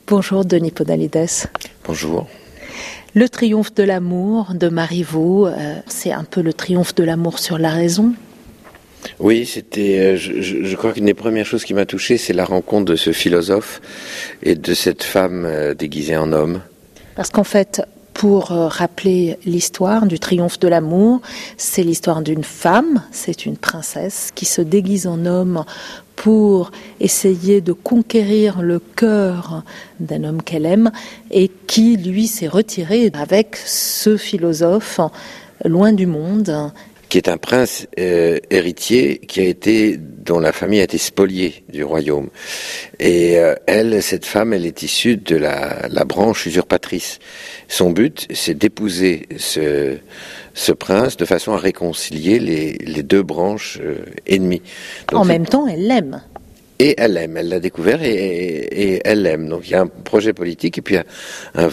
Bonjour Denis Podalides. Bonjour. Le triomphe de l'amour de Marivaux, c'est un peu le triomphe de l'amour sur la raison. Oui, c'était. Je crois qu'une des premières choses qui m'a touché, c'est la rencontre de ce philosophe et de cette femme déguisée en homme. Parce qu'en fait, pour rappeler l'histoire du triomphe de l'amour, c'est l'histoire d'une femme, c'est une princesse qui se déguise en homme pour essayer de conquérir le cœur d'un homme qu'elle aime et qui, lui, s'est retiré avec ce philosophe loin du monde. Qui est un prince héritier dont la famille a été spoliée du royaume. Et cette femme, elle est issue de la branche usurpatrice. Son but, c'est d'épouser ce prince de façon à réconcilier les deux branches ennemies. Donc, en même temps, elle l'aime. Et elle l'aime, elle l'a découvert et elle l'aime. Donc il y a un projet politique et puis un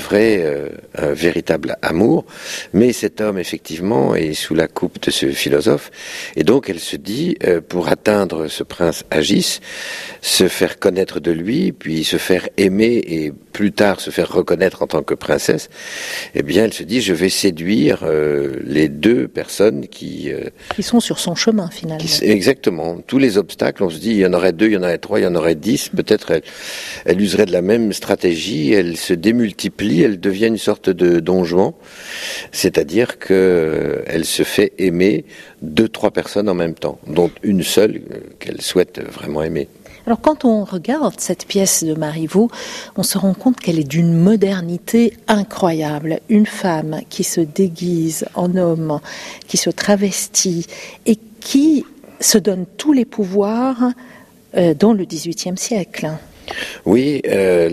véritable amour. Mais cet homme, effectivement, est sous la coupe de ce philosophe. Et donc elle se dit, pour atteindre ce prince Agis, se faire connaître de lui, puis se faire aimer et plus tard se faire reconnaître en tant que princesse, eh bien elle se dit, je vais séduire les deux personnes qui sont sur son chemin, finalement. Exactement. Tous les obstacles, on se dit, il y en aurait deux, il y en aurait 3, il y en aurait 10, peut-être elle userait de la même stratégie, elle se démultiplie, elle devient une sorte de Don Juan, c'est-à-dire qu'elle se fait aimer 2-3 personnes en même temps, dont une seule qu'elle souhaite vraiment aimer. Alors quand on regarde cette pièce de Marivaux, on se rend compte qu'elle est d'une modernité incroyable. Une femme qui se déguise en homme, qui se travestit et qui se donne tous les pouvoirs dans le XVIIIe siècle. Oui,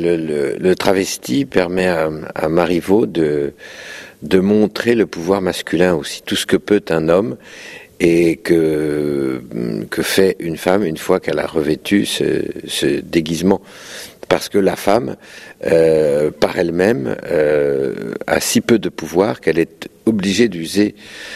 le travesti permet à Marivaux de montrer le pouvoir masculin aussi, tout ce que peut un homme et que fait une femme une fois qu'elle a revêtu ce déguisement. Parce que la femme, par elle-même, a si peu de pouvoir qu'elle est obligée d'user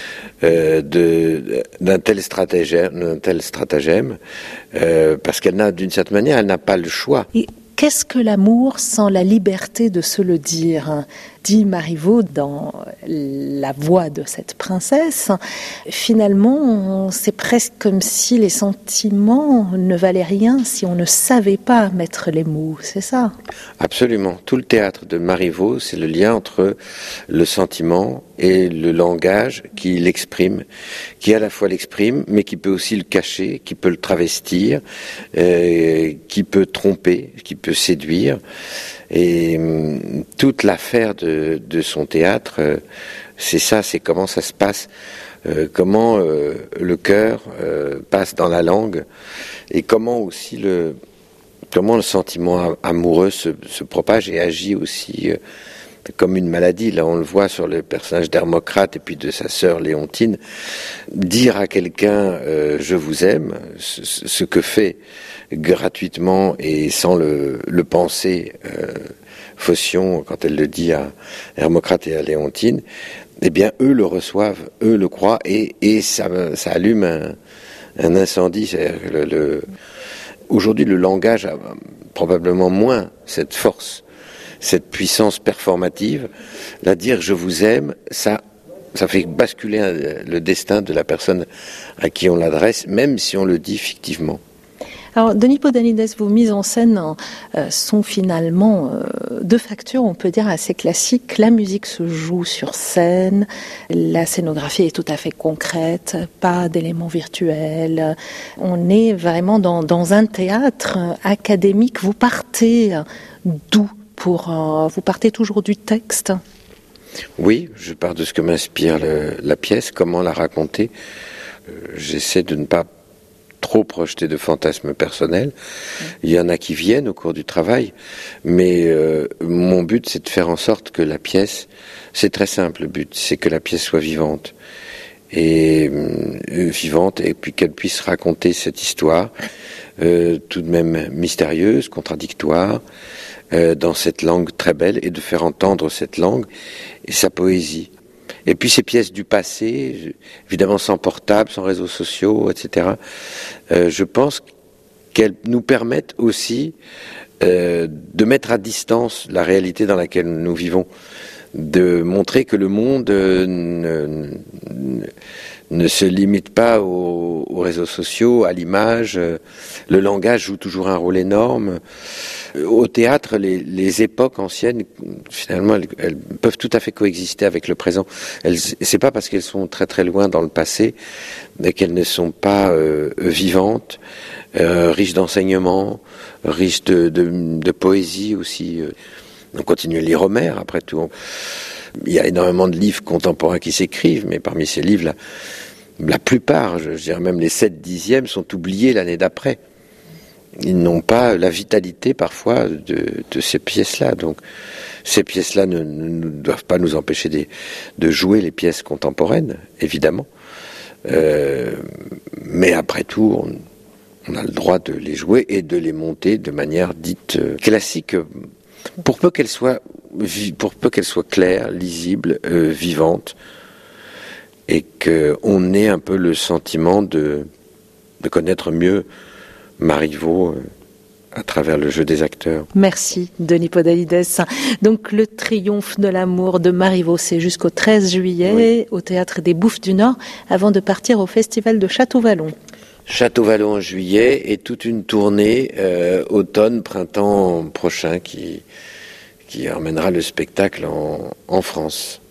d'un tel stratagème, parce qu'elle n'a, d'une certaine manière, elle n'a pas le choix. Et qu'est-ce que l'amour sans la liberté de se le dire ? Dit Marivaux dans la voix de cette princesse. Finalement, c'est presque comme si les sentiments ne valaient rien si on ne savait pas mettre les mots, c'est ça ? Absolument. Tout le théâtre de Marivaux, c'est le lien entre le sentiment et le langage qui l'exprime, qui à la fois l'exprime, mais qui peut aussi le cacher, qui peut le travestir, qui peut tromper, qui peut séduire. Et toute l'affaire de son théâtre, c'est ça, c'est comment ça se passe, comment le cœur passe dans la langue, et comment aussi le sentiment amoureux se propage et agit aussi comme une maladie. Là, on le voit sur le personnage d'Hermocrate et puis de sa sœur Léontine. Dire à quelqu'un je vous aime, ce que fait gratuitement et sans le penser Phocion, quand elle le dit à Hermocrate et à Léontine, eh bien eux le reçoivent, eux le croient et ça allume un incendie. Aujourd'hui, le langage a probablement moins cette force, cette puissance performative. La dire je vous aime, ça fait basculer le destin de la personne à qui on l'adresse, même si on le dit fictivement. Alors, Denis Podalides, vos mises en scène sont finalement de facture, on peut dire, assez classiques. La musique se joue sur scène, la scénographie est tout à fait concrète, pas d'éléments virtuels. On est vraiment dans un théâtre académique. Vous partez d'où vous partez toujours du texte ? Oui, je pars de ce que m'inspire la pièce, comment la raconter. J'essaie de ne pas trop projeter de fantasmes personnels. Il y en a qui viennent au cours du travail, mais mon but, c'est de faire en sorte que la pièce, c'est très simple, le but, c'est que la pièce soit vivante. Et puis qu'elle puisse raconter cette histoire, tout de même mystérieuse, contradictoire, dans cette langue très belle, et de faire entendre cette langue et sa poésie. Et puis ces pièces du passé, évidemment sans portable, sans réseaux sociaux, etc., je pense qu'elles nous permettent aussi de mettre à distance la réalité dans laquelle nous vivons, de montrer que le monde ne se limite pas aux réseaux sociaux, à l'image. Le langage joue toujours un rôle énorme. Au théâtre, les époques anciennes, finalement, elles peuvent tout à fait coexister avec le présent. C'est pas parce qu'elles sont très très loin dans le passé, mais qu'elles ne sont pas vivantes, riches d'enseignements, riches de poésie aussi. On continue à lire Homère, après tout. Il y a énormément de livres contemporains qui s'écrivent, mais parmi ces livres, la plupart, je dirais même les 7/10, sont oubliés l'année d'après. Ils n'ont pas la vitalité parfois de ces pièces-là. Donc ces pièces-là ne doivent pas nous empêcher de jouer les pièces contemporaines, évidemment. Mais après tout, on a le droit de les jouer et de les monter de manière dite classique, pour peu qu'elle soit claire, lisible, vivante, et qu'on ait un peu le sentiment de connaître mieux Marivaux à travers le jeu des acteurs. Merci Denis Podalides. Donc le triomphe de l'amour de Marivaux, c'est jusqu'au 13 juillet au Théâtre des Bouffes du Nord, avant de partir au Festival de Château-Vallon. Château-Vallon en juillet et toute une tournée automne-printemps prochain qui emmènera le spectacle en France.